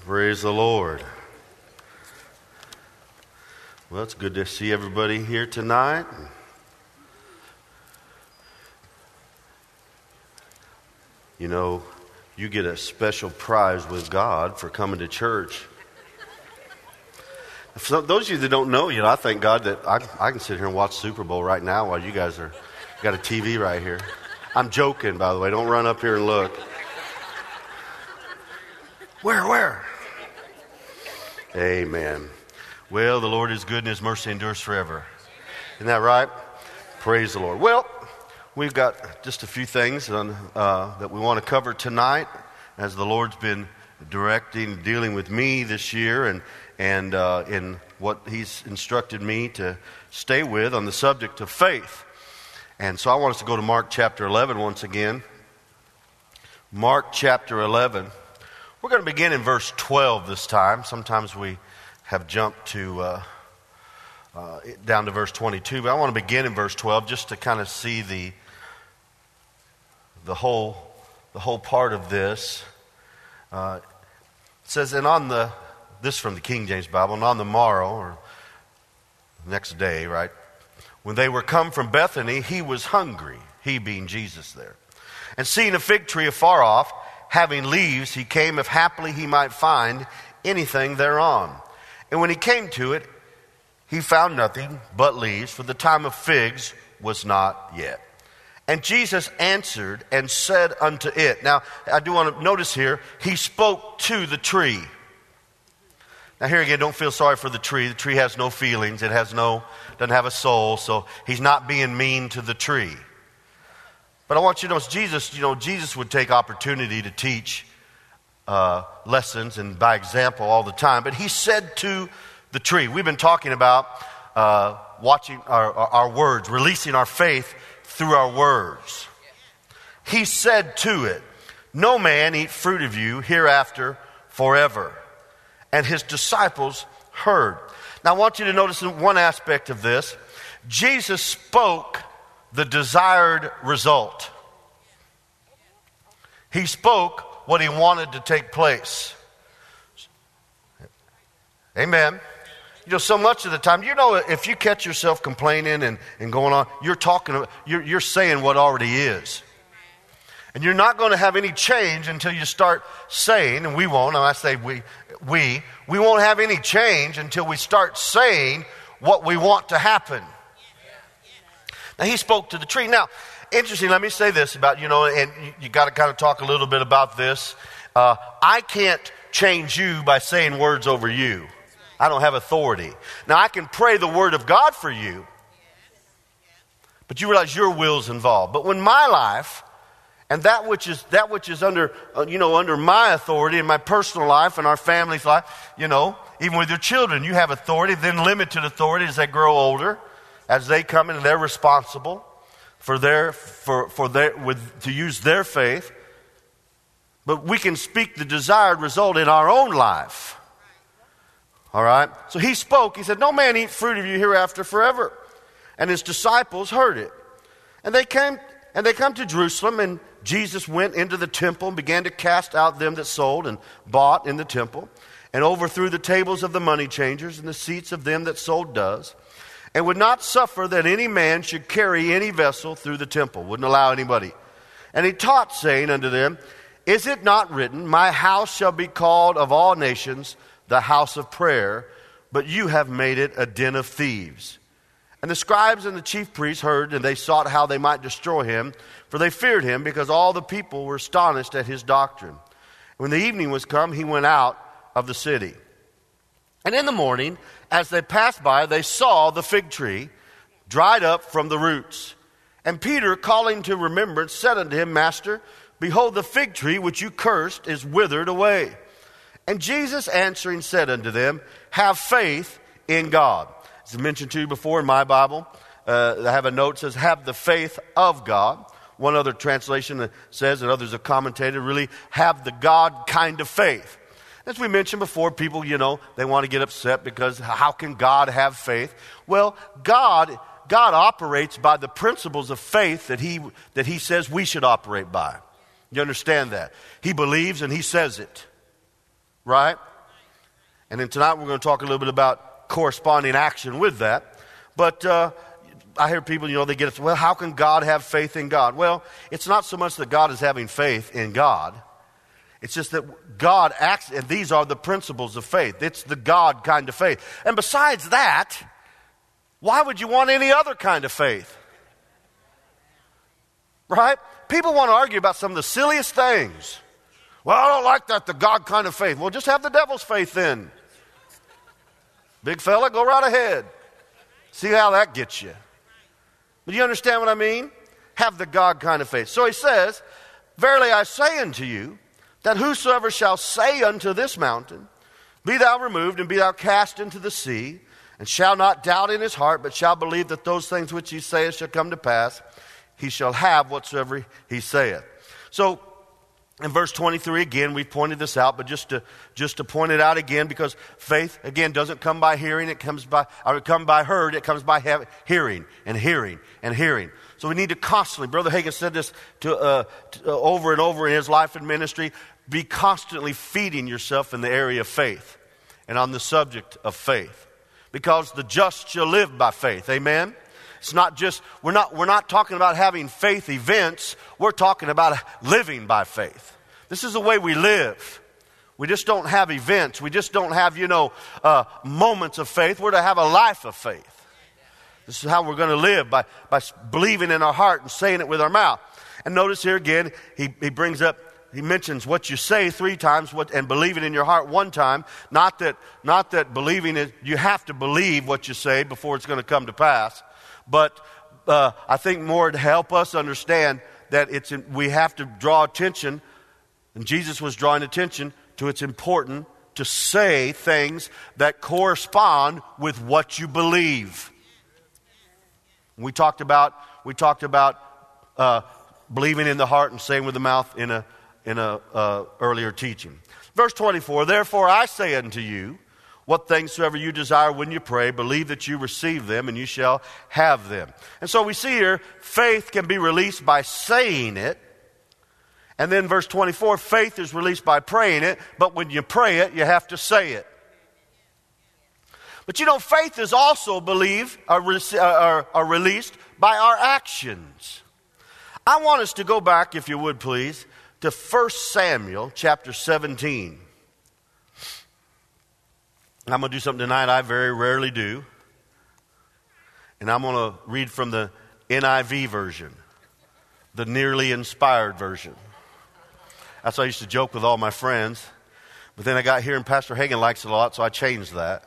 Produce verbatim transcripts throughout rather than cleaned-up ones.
Praise the Lord. Well, it's good to see everybody here tonight. You know, you get a special prize with God for coming to church. For those of you that don't know, you know, I thank God that I, I can sit here and watch Super Bowl right now while you guys are got a T V right here. I'm joking, by the way. Don't run up here and look. Where, where? Amen. Well, the Lord is good and His mercy endures forever. Isn't that right? Praise the Lord. Well, we've got just a few things on, uh, that we want to cover tonight as the Lord's been directing, dealing with me this year and, and uh, in what He's instructed me to stay with on the subject of faith. And so I want us to go to Mark chapter eleven once again. Mark chapter eleven. We're going to begin in verse twelve this time. Sometimes we have jumped to uh, uh, down to verse twenty-two, but I want to begin in verse twelve just to kind of see the the whole the whole part of this. Uh, it says, and on the this from the King James Bible, and on the morrow or next day, right, when they were come from Bethany, he was hungry. He being Jesus there, and seeing a fig tree afar off, having leaves, he came if haply he might find anything thereon. And when he came to it, he found nothing but leaves, for the time of figs was not yet. And Jesus answered and said unto it. Now, I do want to notice here, he spoke to the tree. Now here again, don't feel sorry for the tree. The tree has no feelings. It has no, doesn't have a soul, so he's not being mean to the tree. But I want you to notice, Jesus, you know, Jesus would take opportunity to teach uh, lessons and by example all the time. But he said to the tree, we've been talking about uh, watching our, our, our words, releasing our faith through our words. He said to it, no man eat fruit of you hereafter forever. And his disciples heard. Now I want you to notice one aspect of this. Jesus spoke the desired result. He spoke what he wanted to take place. Amen. You know, so much of the time, you know, if you catch yourself complaining and, and going on, you're talking, you're, you're saying what already is. And you're not going to have any change until you start saying, and we won't, and I say we, we, we won't have any change until we start saying what we want to happen. Now, he spoke to the tree. Now, interesting, let me say this about, you know, and you, you got to kind of talk a little bit about this. Uh, I can't change you by saying words over you. I don't have authority. Now, I can pray the word of God for you, but you realize your will's involved. But when my life and that which is that which is under, uh, you know, under my authority in my personal life and our family's life, you know, even with your children, you have authority, then limited authority as they grow older. As they come in, and they're responsible for their for for their with to use their faith. But we can speak the desired result in our own life. All right. So he spoke. He said, "No man eat fruit of you hereafter forever." And his disciples heard it, and they came and they come to Jerusalem, and Jesus went into the temple and began to cast out them that sold and bought in the temple, and overthrew the tables of the money changers and the seats of them that sold doves. And would not suffer that any man should carry any vessel through the temple. Wouldn't allow anybody. And he taught, saying unto them, is it not written, my house shall be called of all nations the house of prayer, but you have made it a den of thieves. And the scribes and the chief priests heard, and they sought how they might destroy him, for they feared him, because all the people were astonished at his doctrine. When the evening was come, he went out of the city. And in the morning, as they passed by, they saw the fig tree dried up from the roots. And Peter, calling to remembrance, said unto him, Master, behold, the fig tree which you cursed is withered away. And Jesus answering said unto them, have faith in God. As I mentioned to you before in my Bible, uh, I have a note that says, have the faith of God. One other translation that says, and others have commentated, really have the God kind of faith. As we mentioned before, people, you know, they want to get upset because how can God have faith? Well, God God operates by the principles of faith that he that he says we should operate by. You understand that? He believes and he says it. Right? And then tonight we're going to talk a little bit about corresponding action with that. But uh, I hear people, you know, they get it, well, how can God have faith in God? Well, it's not so much that God is having faith in God. It's just that God acts, and these are the principles of faith. It's the God kind of faith. And besides that, why would you want any other kind of faith? Right? People want to argue about some of the silliest things. Well, I don't like that, the God kind of faith. Well, just have the devil's faith then. Big fella, go right ahead. See how that gets you. But you understand what I mean? Have the God kind of faith. So he says, verily I say unto you, that whosoever shall say unto this mountain, be thou removed, and be thou cast into the sea, and shall not doubt in his heart, but shall believe that those things which he saith shall come to pass, he shall have whatsoever he saith. So, in verse twenty-three, again, we've pointed this out, but just to just to point it out again, because faith, again, doesn't come by hearing, it comes by, or it comes by heard, it comes by have, hearing, and hearing, and hearing. So we need to constantly, Brother Hagin said this to, uh, to, uh, over and over in his life and ministry, be constantly feeding yourself in the area of faith, and on the subject of faith. Because the just shall live by faith, amen? It's not just, we're not, we're not talking about having faith events. We're talking about living by faith. This is the way we live. We just don't have events. We just don't have, you know, uh, moments of faith. We're to have a life of faith. This is how we're going to live, by, by believing in our heart and saying it with our mouth. And notice here again, he, he brings up, he mentions what you say three times what, and believing in your heart one time. Not that, not that believing it, you have to believe what you say before it's going to come to pass. But uh, I think more to help us understand that it's in, we have to draw attention, and Jesus was drawing attention to it's important to say things that correspond with what you believe. We talked about we talked about uh, believing in the heart and saying with the mouth in a in a uh, earlier teaching. Verse twenty-four. Therefore I say unto you, what things soever you desire when you pray, believe that you receive them, and you shall have them. And so we see here, faith can be released by saying it. And then verse twenty-four, faith is released by praying it, but when you pray it, you have to say it. But you know, faith is also believed or, or, or released by our actions. I want us to go back, if you would please, to First Samuel chapter seventeen. I'm going to do something tonight I very rarely do. And I'm going to read from the N I V version, the nearly inspired version. That's what I used to joke with all my friends. But then I got here and Pastor Hagin likes it a lot, so I changed that.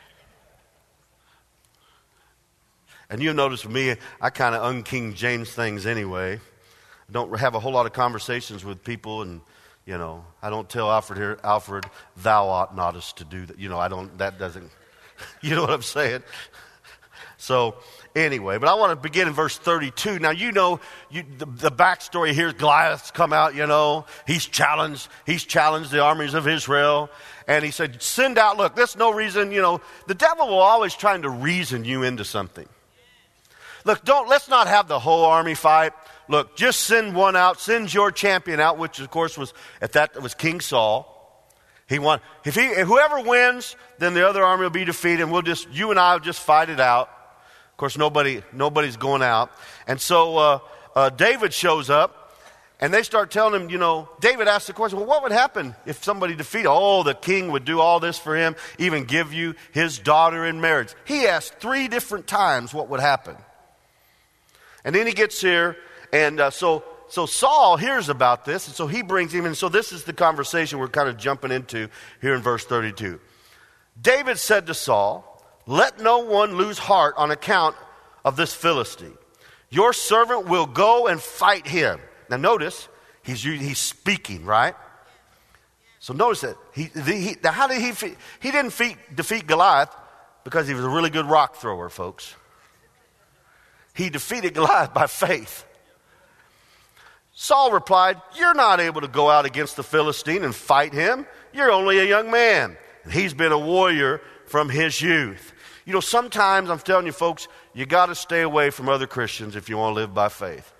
And you'll notice with me, I kind of un-King James things anyway. I don't have a whole lot of conversations with people, and you know, I don't tell Alfred here, Alfred, thou ought not us to do that. You know, I don't, that doesn't, you know what I'm saying? So, anyway, but I want to begin in verse thirty-two. Now, you know, you, the, the backstory here is Goliath's come out, you know. He's challenged, he's challenged the armies of Israel. And he said, send out, look, there's no reason, you know, the devil will always trying to reason you into something. Look, don't, let's not have the whole army fight. Look, just send one out, send your champion out, which of course was, at that was King Saul. He won. If he, if whoever wins, then the other army will be defeated, and we'll just, you and I will just fight it out. Of course, nobody, nobody's going out. And so uh, uh, David shows up, and they start telling him, you know, David asked the question, well, what would happen if somebody defeated? Oh, the king would do all this for him, even give you his daughter in marriage. He asked three different times what would happen. And then he gets here, and uh, so so Saul hears about this, and so he brings him in. So this is the conversation we're kind of jumping into here in verse thirty-two. David said to Saul, let no one lose heart on account of this Philistine. Your servant will go and fight him. Now notice, he's, he's speaking, right? So notice that. He, he, now how did he, he didn't defeat, defeat Goliath because he was a really good rock thrower, folks. He defeated Goliath by faith. Saul replied, you're not able to go out against the Philistine and fight him. You're only a young man. And he's been a warrior from his youth. You know, sometimes, I'm telling you folks, you got to stay away from other Christians if you want to live by faith.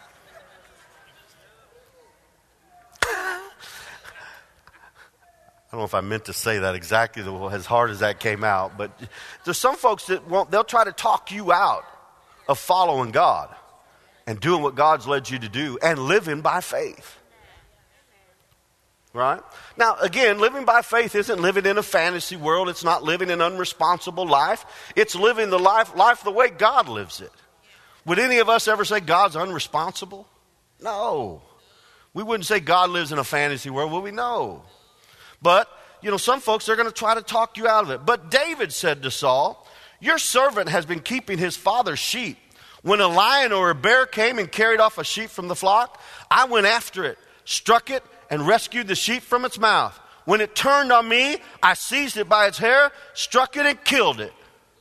I don't know if I meant to say that exactly as hard as that came out, but there's some folks that won't, they'll try to talk you out of following God and doing what God's led you to do and living by faith. Right? Now, again, living by faith isn't living in a fantasy world. It's not living an unresponsible life. It's living the life, life the way God lives it. Would any of us ever say God's unresponsible? No. We wouldn't say God lives in a fantasy world, would we? No. But, you know, some folks, they're going to try to talk you out of it. But David said to Saul, your servant has been keeping his father's sheep. When a lion or a bear came and carried off a sheep from the flock, I went after it, struck it, and rescued the sheep from its mouth. When it turned on me, I seized it by its hair, struck it, and killed it.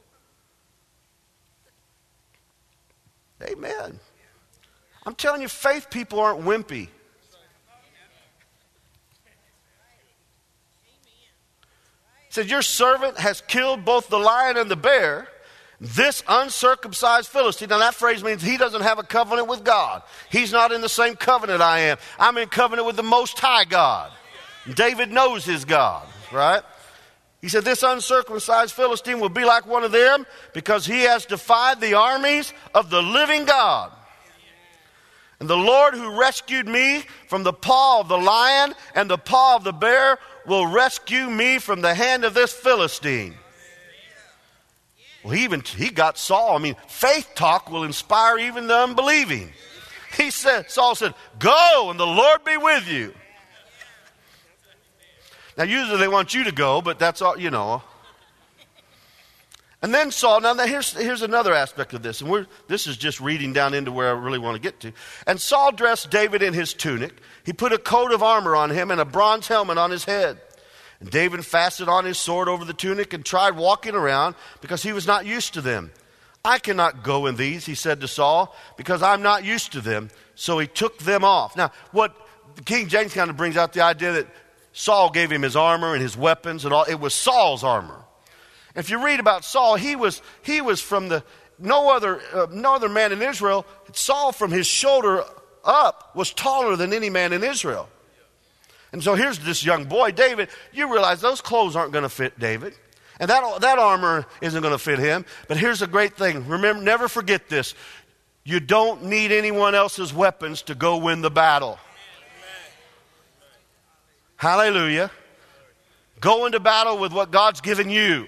Amen. I'm telling you, faith people aren't wimpy. Said, your servant has killed both the lion and the bear, this uncircumcised Philistine. Now that phrase means he doesn't have a covenant with God. He's not in the same covenant I am. I'm in covenant with the Most High God. David knows his God, right? He said, this uncircumcised Philistine will be like one of them because he has defied the armies of the living God. And the Lord who rescued me from the paw of the lion and the paw of the bear will rescue me from the hand of this Philistine. Well, he even he got Saul. I mean, faith talk will inspire even the unbelieving. He said, Saul said, go and the Lord be with you. Now, usually they want you to go, but that's all, you know. And then Saul, now here's, here's another aspect of this, and we're, this is just reading down into where I really want to get to. And Saul dressed David in his tunic. He put a coat of armor on him and a bronze helmet on his head. And David fastened on his sword over the tunic and tried walking around because he was not used to them. I cannot go in these, he said to Saul, because I'm not used to them. So he took them off. Now, what King James kind of brings out the idea that Saul gave him his armor and his weapons and all. It was Saul's armor. If you read about Saul, he was he was from the no other uh, no other man in Israel. Saul, from his shoulder up, was taller than any man in Israel. And so here's this young boy, David. You realize those clothes aren't going to fit David, and that that armor isn't going to fit him. But here's a great thing. Remember, never forget this: you don't need anyone else's weapons to go win the battle. Hallelujah. Go into battle with what God's given you.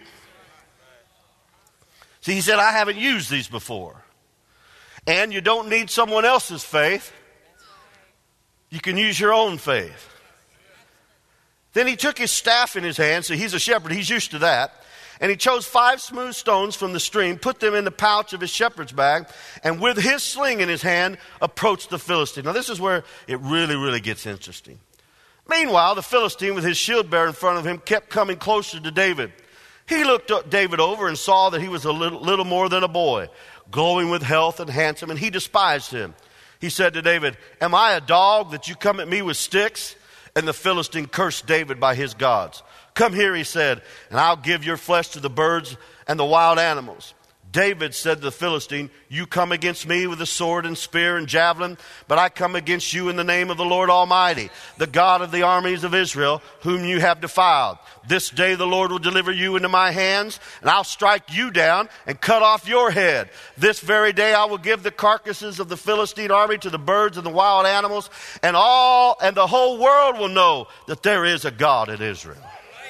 See, he said, I haven't used these before. And you don't need someone else's faith. You can use your own faith. Then he took his staff in his hand. So he's a shepherd. He's used to that. And he chose five smooth stones from the stream, put them in the pouch of his shepherd's bag, and with his sling in his hand, approached the Philistine. Now this is where it really, really gets interesting. Meanwhile, the Philistine with his shield bearer in front of him kept coming closer to David. He looked up David over and saw that he was a little, little more than a boy, glowing with health and handsome, and he despised him. He said to David, am I a dog that you come at me with sticks? And the Philistine cursed David by his gods. Come here, he said, and I'll give your flesh to the birds and the wild animals. David said to the Philistine, you come against me with a sword and spear and javelin, but I come against you in the name of the Lord Almighty, the God of the armies of Israel, whom you have defiled. This day the Lord will deliver you into my hands, and I'll strike you down and cut off your head. This very day I will give the carcasses of the Philistine army to the birds and the wild animals, and all and the whole world will know that there is a God in Israel.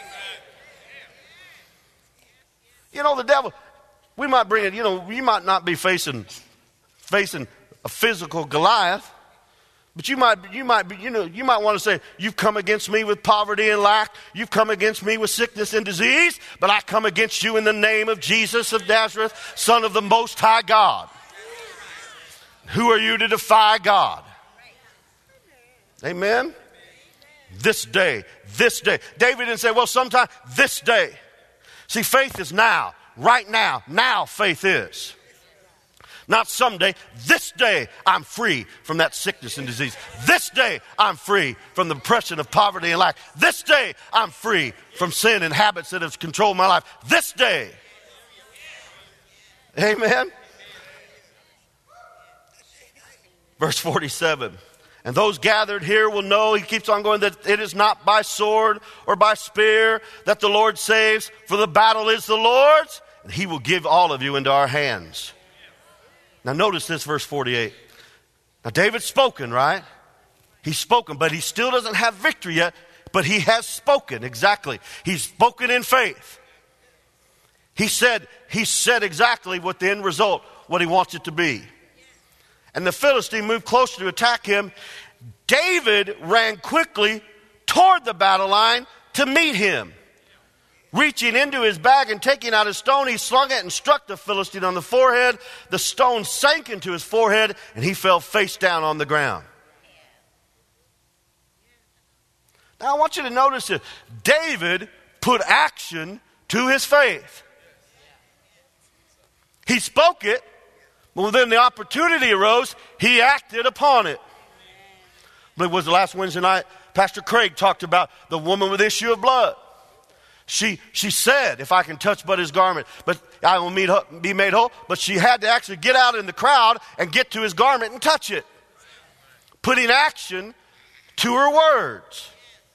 You know, the devil... We might bring it, you know, you might not be facing facing a physical Goliath, but you might you might be, you know, you might want to say, you've come against me with poverty and lack, you've come against me with sickness and disease, but I come against you in the name of Jesus of Nazareth, Son of the Most High God. Who are you to defy God? Amen? This day, this day. David didn't say, well, sometime, this day. See, faith is now. Right now, now faith is. Not someday, this day I'm free from that sickness and disease. This day I'm free from the oppression of poverty and lack. This day I'm free from sin and habits that have controlled my life. This day. Amen. Verse forty-seven. And those gathered here will know, he keeps on going, that it is not by sword or by spear that the Lord saves, for the battle is the Lord's, and he will give all of you into our hands. Now notice this, verse forty-eight. Now David's spoken, right? He's spoken, but he still doesn't have victory yet, but he has spoken, exactly. He's spoken in faith. He said, he said exactly what the end result, what he wants it to be. And the Philistine moved closer to attack him. David ran quickly toward the battle line to meet him. Reaching into his bag and taking out a stone, he slung it and struck the Philistine on the forehead. The stone sank into his forehead, and he fell face down on the ground. Now I want you to notice that David put action to his faith. He spoke it. Well, then the opportunity arose, he acted upon it. It was the last Wednesday night, Pastor Craig talked about the woman with issue of blood. She she said, if I can touch but his garment, but I will meet, be made whole. But she had to actually get out in the crowd and get to his garment and touch it. Putting action to her words.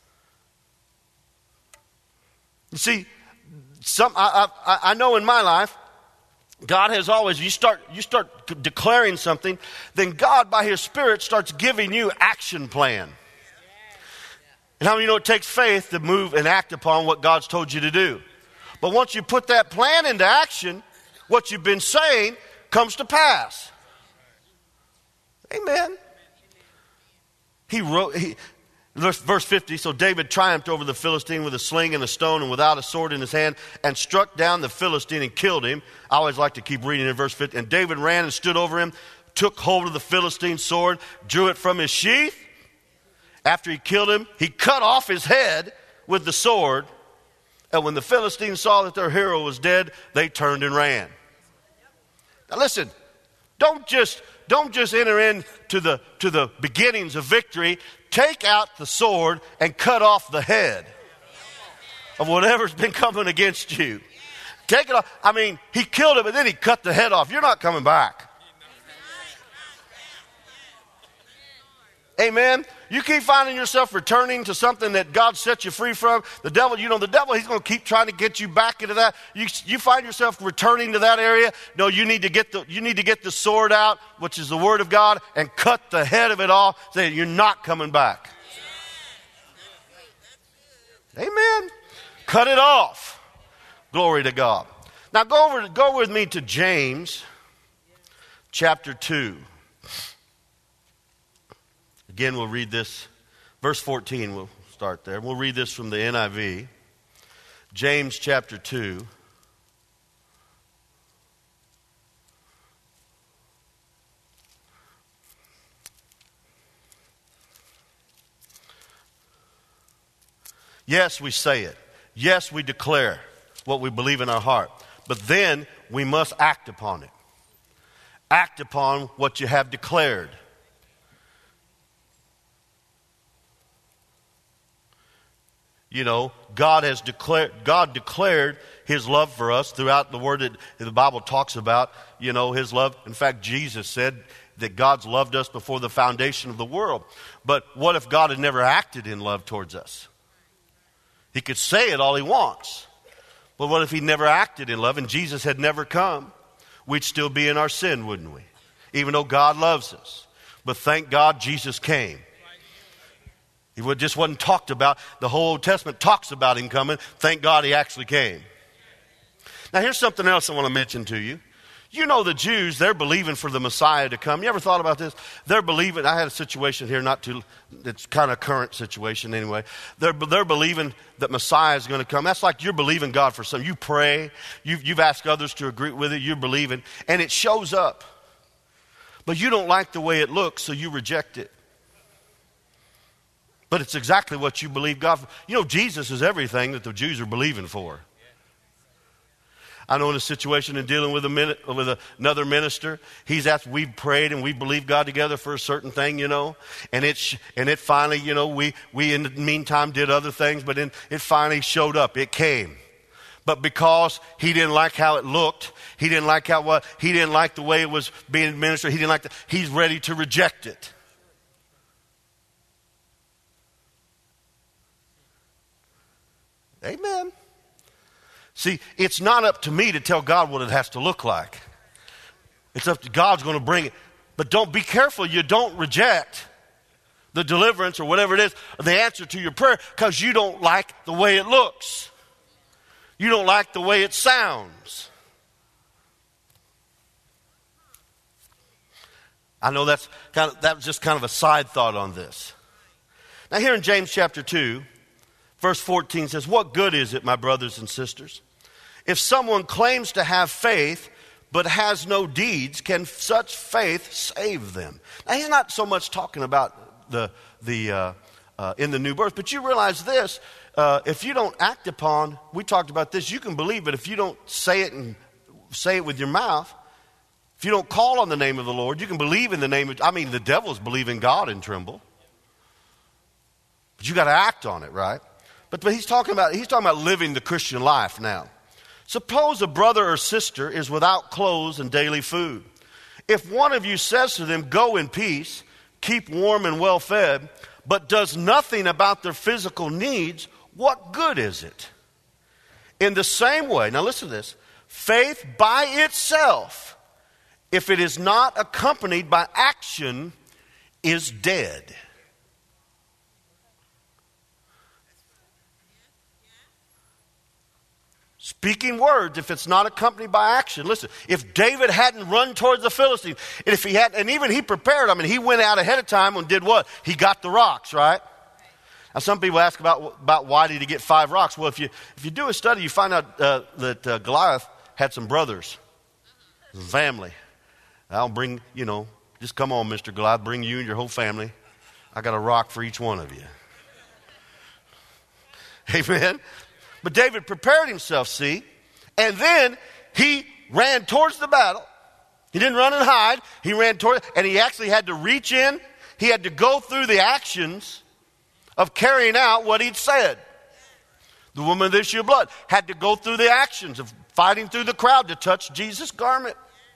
You see, some I, I, I know in my life, God has always, you start you start declaring something, then God by his Spirit starts giving you action plan. And how many know it takes faith to move and act upon what God's told you to do? But once you put that plan into action, what you've been saying comes to pass. Amen. He wrote, he, verse fifty, so David triumphed over the Philistine with a sling and a stone and without a sword in his hand, and struck down the Philistine and killed him. I always like to keep reading in verse fifty. And David ran and stood over him, took hold of the Philistine's sword, drew it from his sheath. After he killed him, he cut off his head with the sword. And when the Philistines saw that their hero was dead, they turned and ran. Now listen, don't just, don't just enter into the, to the beginnings of victory. Take out the sword and cut off the head of whatever's been coming against you. Take it off. I mean, he killed him and then he cut the head off. You're not coming back. Amen. You keep finding yourself returning to something that God set you free from. The devil, you know, the devil, he's going to keep trying to get you back into that. You, you find yourself returning to that area. No, you need to get the, you need to get the sword out, which is the word of God, and cut the head of it off. Say, you're not coming back. Amen. Cut it off. Glory to God. Now go over, go with me to James chapter two. Again, we'll read this. Verse fourteen, we'll start there. We'll read this from the N I V. James chapter two. Yes, we say it. Yes, we declare what we believe in our heart. But then we must act upon it. Act upon what you have declared. You know, God has declared, God declared his love for us throughout the word that the Bible talks about, you know, his love. In fact, Jesus said that God's loved us before the foundation of the world. But what if God had never acted in love towards us? He could say it all he wants. But what if he never acted in love and Jesus had never come? We'd still be in our sin, wouldn't we? Even though God loves us. But thank God Jesus came. He just wasn't talked about. The whole Old Testament talks about him coming. Thank God he actually came. Now here's something else I want to mention to you. You know the Jews, they're believing for the Messiah to come. You ever thought about this? They're believing, I had a situation here, not too, it's kind of a current situation anyway. They're, they're believing that Messiah is going to come. That's like you're believing God for something. You pray, you've, you've asked others to agree with it, you're believing, and it shows up. But you don't like the way it looks, so you reject it. But it's exactly what you believe God for. You know, Jesus is everything that the Jews are believing for. I know in a situation in dealing with a min- with another minister, he's asked, we've prayed and we believed God together for a certain thing, you know, and it sh- and it finally, you know, we we in the meantime did other things, but then it finally showed up. It came. But because he didn't like how it looked, he didn't like how what he didn't like the way it was being administered, he didn't like the, he's ready to reject it. Amen. See, it's not up to me to tell God what it has to look like. It's up to God's going to bring it. But don't be careful. You don't reject the deliverance or whatever it is, the answer to your prayer, because you don't like the way it looks. You don't like the way it sounds. I know that's kind of, that was just kind of a side thought on this. Now here in James chapter two, verse fourteen says, what good is it, my brothers and sisters, if someone claims to have faith but has no deeds, can such faith save them? Now he's not so much talking about the the uh, uh, in the new birth, but you realize this, uh, if you don't act upon, we talked about this, you can believe, but if you don't say it and say it with your mouth, if you don't call on the name of the Lord, you can believe in the name of, I mean, the devils believe in God and tremble. But you got to act on it, right? But, but he's talking about, he's talking about living the Christian life now. Suppose a brother or sister is without clothes and daily food. If one of you says to them, go in peace, keep warm and well fed, but does nothing about their physical needs, what good is it? In the same way, now listen to this, faith by itself, if it is not accompanied by action, is dead. Speaking words, if it's not accompanied by action. Listen, if David hadn't run towards the Philistines, and if he had, and even he prepared, I mean, he went out ahead of time and did what? He got the rocks, right? Now, some people ask about, about why did he get five rocks? Well, if you if you do a study, you find out uh, that uh, Goliath had some brothers, family. I'll bring, you know, just come on, Mister Goliath, bring you and your whole family. I got a rock for each one of you. Amen. But David prepared himself, see, and then he ran towards the battle. He didn't run and hide. He ran toward, and he actually had to reach in. He had to go through the actions of carrying out what he'd said. The woman of the issue of blood had to go through the actions of fighting through the crowd to touch Jesus' garment.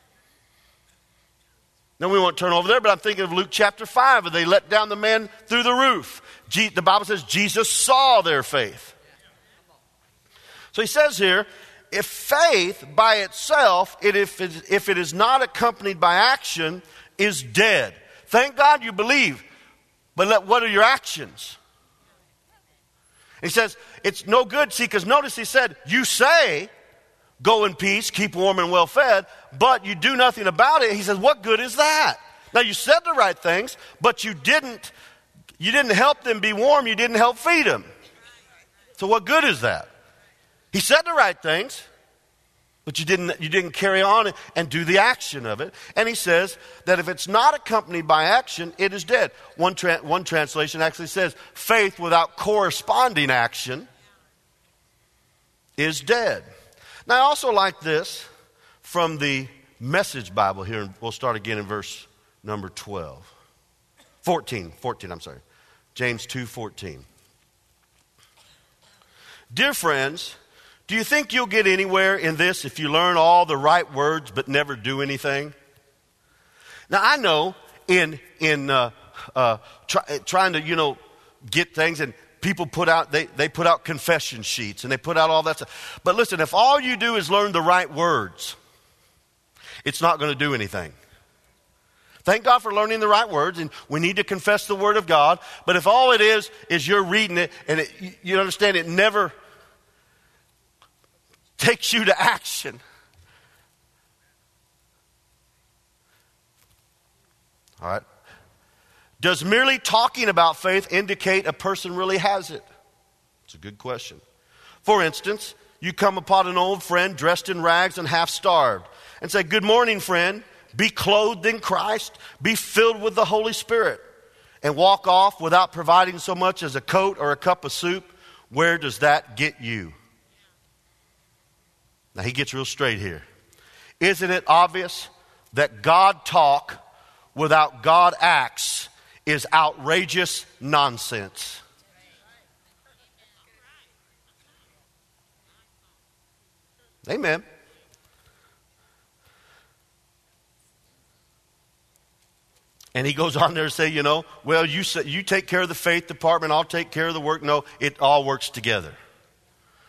Now, we won't turn over there, but I'm thinking of Luke chapter five, where they let down the man through the roof. Je- the Bible says Jesus saw their faith. So he says here, if faith by itself, it, if, it, if it is not accompanied by action, is dead. Thank God you believe, but let, what are your actions? He says, it's no good, see, because notice he said, you say, go in peace, keep warm and well fed, but you do nothing about it. He says, what good is that? Now you said the right things, but you didn't, you didn't help them be warm, you didn't help feed them. So what good is that? He said the right things, but you didn't, you didn't carry on and do the action of it. And he says that if it's not accompanied by action, it is dead. One, tra- one translation actually says, faith without corresponding action is dead. Now, I also like this from the Message Bible here. We'll start again in verse number twelve. fourteen, fourteen, I'm sorry. James two fourteen. Dear friends, do you think you'll get anywhere in this if you learn all the right words but never do anything? Now, I know in in uh, uh, try, trying to, you know, get things, and people put out, they, they put out confession sheets, and they put out all that stuff. But listen, if all you do is learn the right words, it's not going to do anything. Thank God for learning the right words, and we need to confess the Word of God. But if all it is, is you're reading it, and it, you understand it never takes you to action. All right. Does merely talking about faith indicate a person really has it? It's a good question. For instance, you come upon an old friend dressed in rags and half starved and say, good morning, friend. Be clothed in Christ. Be filled with the Holy Spirit. And walk off without providing so much as a coat or a cup of soup. Where does that get you? Now he gets real straight here. Isn't it obvious that God talk without God acts is outrageous nonsense? Amen. And he goes on there to say, you know, well, you say, you take care of the faith department, I'll take care of the work. No, it all works together.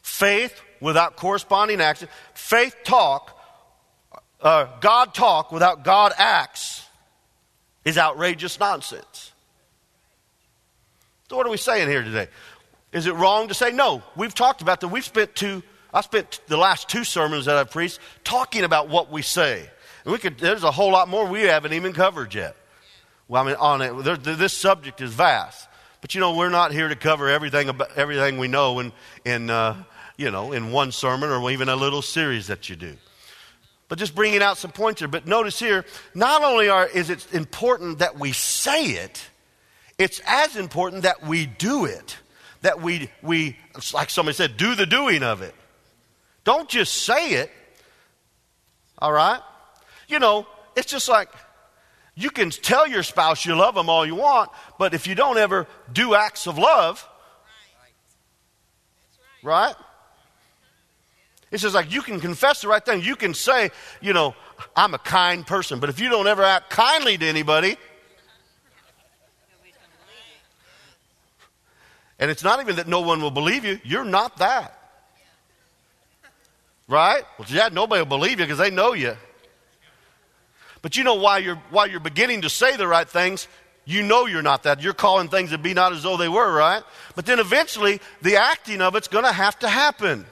faith without corresponding action, faith talk, uh, God talk without God acts is outrageous nonsense. So what are we saying here today? Is it wrong to say no? We've talked about that. We've spent two, I spent the last two sermons that I've preached talking about what we say. And we could, there's a whole lot more we haven't even covered yet. Well, I mean, on it, there, this subject is vast. But you know, we're not here to cover everything about everything we know in, in uh, you know, in one sermon or even a little series that you do. But just bringing out some points here. But notice here, not only are, is it important that we say it, it's as important that we do it. That we, we, like somebody said, do the doing of it. Don't just say it. All right? You know, it's just like, you can tell your spouse you love them all you want, but if you don't ever do acts of love, right? It's just like you can confess the right thing. You can say, you know, I'm a kind person, but if you don't ever act kindly to anybody, and it's not even that no one will believe you, you're not that. Right? Well, yeah, nobody will believe you because they know you. But you know why you're, while you're beginning to say the right things, you know you're not that. You're calling things that be not as though they were, right? But then eventually, the acting of it's going to have to happen.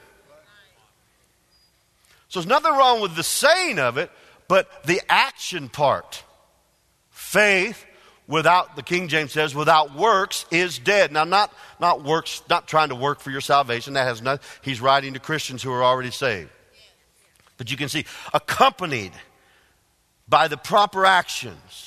So there's nothing wrong with the saying of it, but the action part. Faith without, the King James says, without works is dead. Now, not, not works, not trying to work for your salvation. That has not, he's writing to Christians who are already saved. But you can see, accompanied by the proper actions.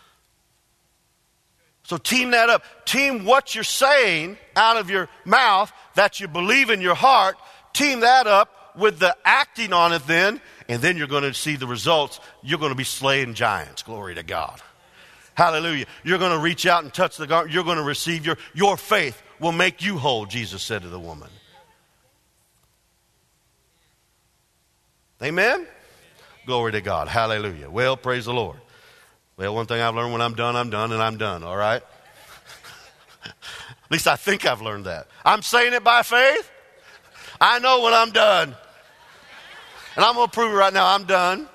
So team that up. Team what you're saying out of your mouth that you believe in your heart. Team that up with the acting on it then. And then you're going to see the results. You're going to be slaying giants. Glory to God. Hallelujah. You're going to reach out and touch the garment. You're going to receive your, your faith will make you whole, Jesus said to the woman. Amen? Glory to God. Hallelujah. Well, praise the Lord. Well, one thing I've learned, when I'm done, I'm done, and I'm done. All right? At least I think I've learned that. I'm saying it by faith. I know when I'm done. And I'm going to prove it right now. I'm done.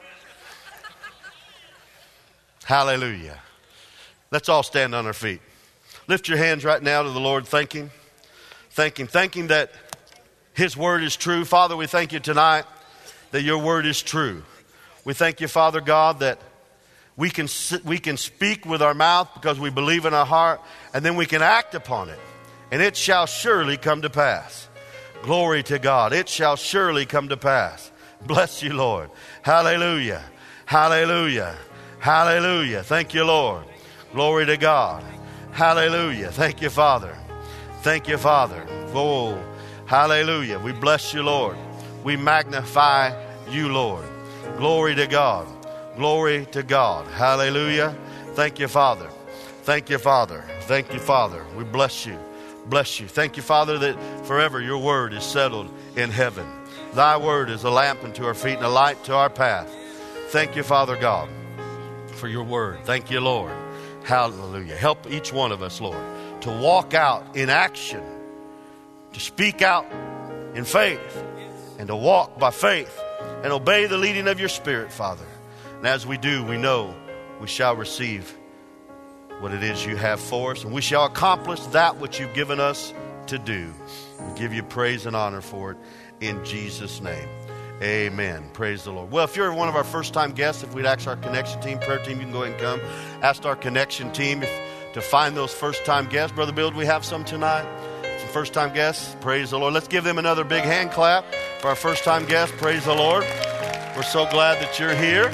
Hallelujah. Let's all stand on our feet. Lift your hands right now to the Lord, thanking, thanking, thanking that His word is true. Father, we thank you tonight that your word is true. We thank you, Father God, that we can we can speak with our mouth because we believe in our heart, and then we can act upon it, and it shall surely come to pass. Glory to God. It shall surely come to pass. Bless you, Lord. Hallelujah. Hallelujah. Hallelujah. Thank you, Lord. Glory to God. Hallelujah. Thank you, Father. Thank you, Father. Oh, hallelujah. We bless you, Lord. We magnify you, Lord. Glory to God. Glory to God. Hallelujah. Thank you, Father. Thank you, Father. Thank you, Father. We bless you. Bless you. Thank you, Father, that forever your word is settled in heaven. Thy word is a lamp unto our feet and a light to our path. Thank you, Father God, for your word. Thank you, Lord. Hallelujah. Help each one of us, Lord, to walk out in action, to speak out in faith, and to walk by faith and obey the leading of your Spirit, Father. And as we do, we know we shall receive what it is you have for us, and we shall accomplish that which you've given us to do. We give you praise and honor for it in Jesus' name. Amen. Praise the Lord. Well, if you're one of our first-time guests, if we'd ask our connection team, prayer team, you can go ahead and come. Ask our connection team if, to find those first-time guests. Brother Bill, do we have some tonight? Some first-time guests. Praise the Lord. Let's give them another big hand clap for our first-time guests. Praise the Lord. We're so glad that you're here.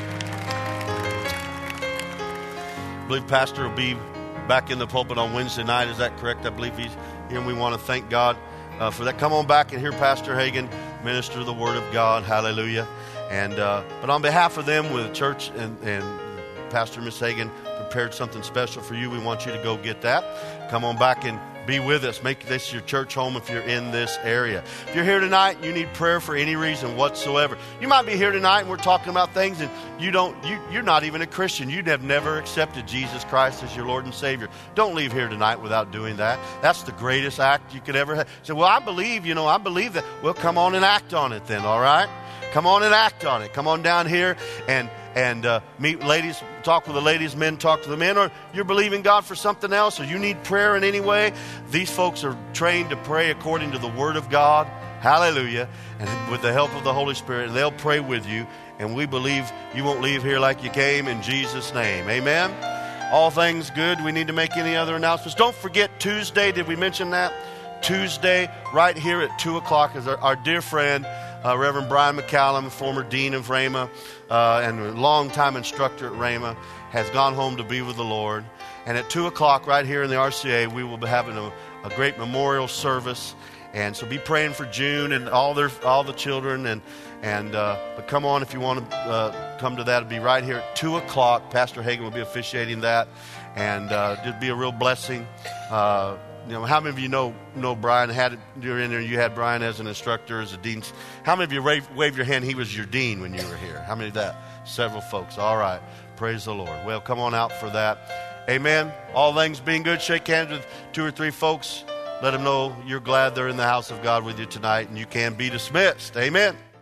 I believe Pastor will be back in the pulpit on Wednesday night. Is that correct? I believe he's here, and we want to thank God uh, for that. Come on back and hear Pastor Hagan minister the Word of God. Hallelujah. And uh, but on behalf of them, with the church and, and Pastor Miss Hagan prepared something special for you. We want you to go get that. Come on back and be with us. Make this your church home if you're in this area. If you're here tonight and you need prayer for any reason whatsoever, you might be here tonight and we're talking about things and you don't, you, you're not even a Christian. You have never accepted Jesus Christ as your Lord and Savior. Don't leave here tonight without doing that. That's the greatest act you could ever have. Say, well, I believe, you know, I believe that. Well, come on and act on it then, all right? Come on and act on it. Come on down here and and uh, meet ladies, talk with the ladies, men talk to the men, or you're believing God for something else, or you need prayer in any way. These folks are trained to pray according to the Word of God. Hallelujah. And with the help of the Holy Spirit, they'll pray with you, and we believe you won't leave here like you came in Jesus' name. Amen. All things good. We need to make any other announcements. Don't forget Tuesday. Did we mention that? Tuesday, right here at two o'clock, is our, our dear friend, uh, Reverend Brian McCallum, former dean of Rhema, uh, and a longtime instructor at Rhema, has gone home to be with the Lord. And at two o'clock, right here in the R C A, we will be having a, a great memorial service. And so be praying for June and all their all the children. And and uh, but come on if you want to uh, come to that. It'll be right here at two o'clock. Pastor Hagen will be officiating that, and uh, it'll be a real blessing. Uh, You know, how many of you know know Brian? Had you're in there, you had Brian as an instructor, as a dean. How many of you waved, waved your hand? He was your dean when you were here. How many of that? Several folks. All right. Praise the Lord. Well, come on out for that. Amen. All things being good, shake hands with two or three folks. Let them know you're glad they're in the house of God with you tonight, and you can be dismissed. Amen.